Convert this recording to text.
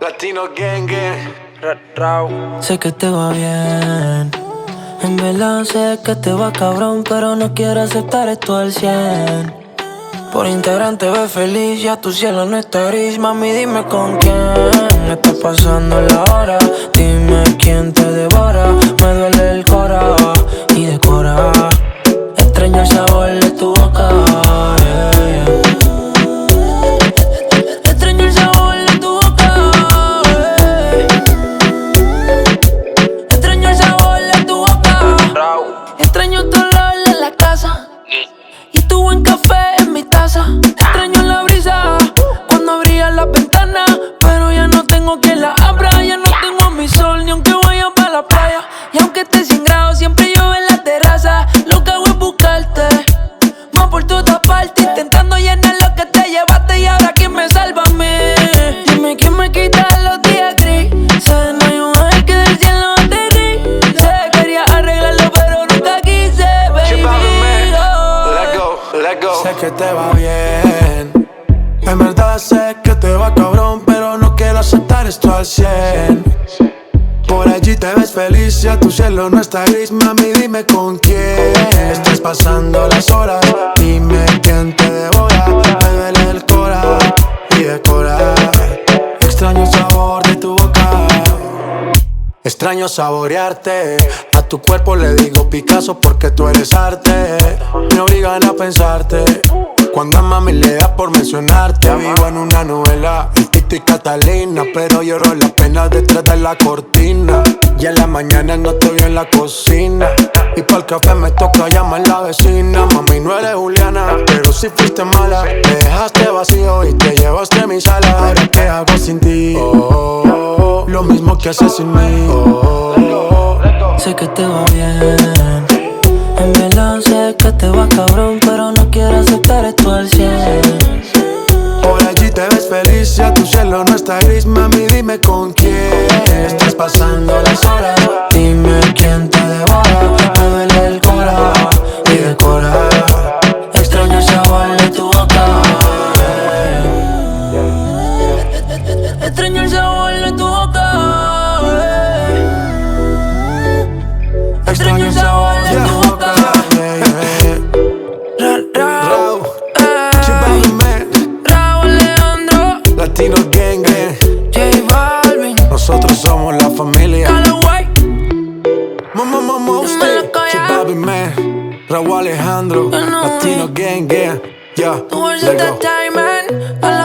Latino Gang Gang. Sé que te va bien, en verdad sé que te va cabrón, pero no quiero aceptar esto al 100. Por Instagram te ves feliz, ya tu cielo no está gris. Mami, dime con quién está pasando la hora. Dime quién te devora, me duele el cora y decora. Extraño el sabor de tu boca, yeah, yeah. Extraño el sabor de tu boca, yeah. Extraño el sabor de tu boca. Extraño tu olor en la casa y tu buen café en mi taza. Extraño la brisa cuando abrías las ventanas, pero ya no tengo quien la abra. Ya no tengo a mi sol, ni aunque vaya para la playa. Y aunque esté 100 grados, siempre llueve en la terraza. Lo que hago es buscarte, más por toda parte, intentando llenar lo que te llevaste. Y ahora ¿quién me salva a mí? Dime quién me quita los días grises. No hay un ángel que del cielo te dice. Quería arreglarlo pero nunca quise, baby. Let go. Sé que te va bien, en verdad sé que te va cabrón, pero no quiero aceptar esto al 100. Por allí te ves feliz, ya tu cielo no está gris. Mami, dime con quién estás pasando las horas. Dime quién te devora, me duele el cora y decora. Extraño el sabor de tu boca, extraño saborearte. A tu cuerpo le digo Picasso porque tú eres arte. Me obligan a pensarte cuando a mami le da por mencionarte. Vivo en una novela, el Tito y Catalina, pero lloro las penas detrás de la cortina. Y en la mañana no estoy en la cocina, y pa'l café me toca llamar a la vecina. Mami, no eres Juliana, pero si fuiste mala. Me dejaste vacío y te llevaste mi sala. Ahora ¿qué hago sin ti? Lo mismo que haces sin mí. Sé que te va bien, en verdad sé que te va cabrón, pero no quiero aceptar esto al 100. Por allí te ves feliz, ya tu cielo no está gris. Mami, dime con quién estás pasando las horas. Dime quién te devora, me duele el cora y decora. Extraño el sabor de tu boca, extraño el sabor de tu boca, extraño el sabor de tu boca. Raúl Alejandro, Latino Gang Gang. J Balvin, Nosotros somos la familia. Callaway, Usted, Chibabi Man, Raúl Alejandro, Latino Gang Gang. Yeah, tu let bolsita go. Diamond.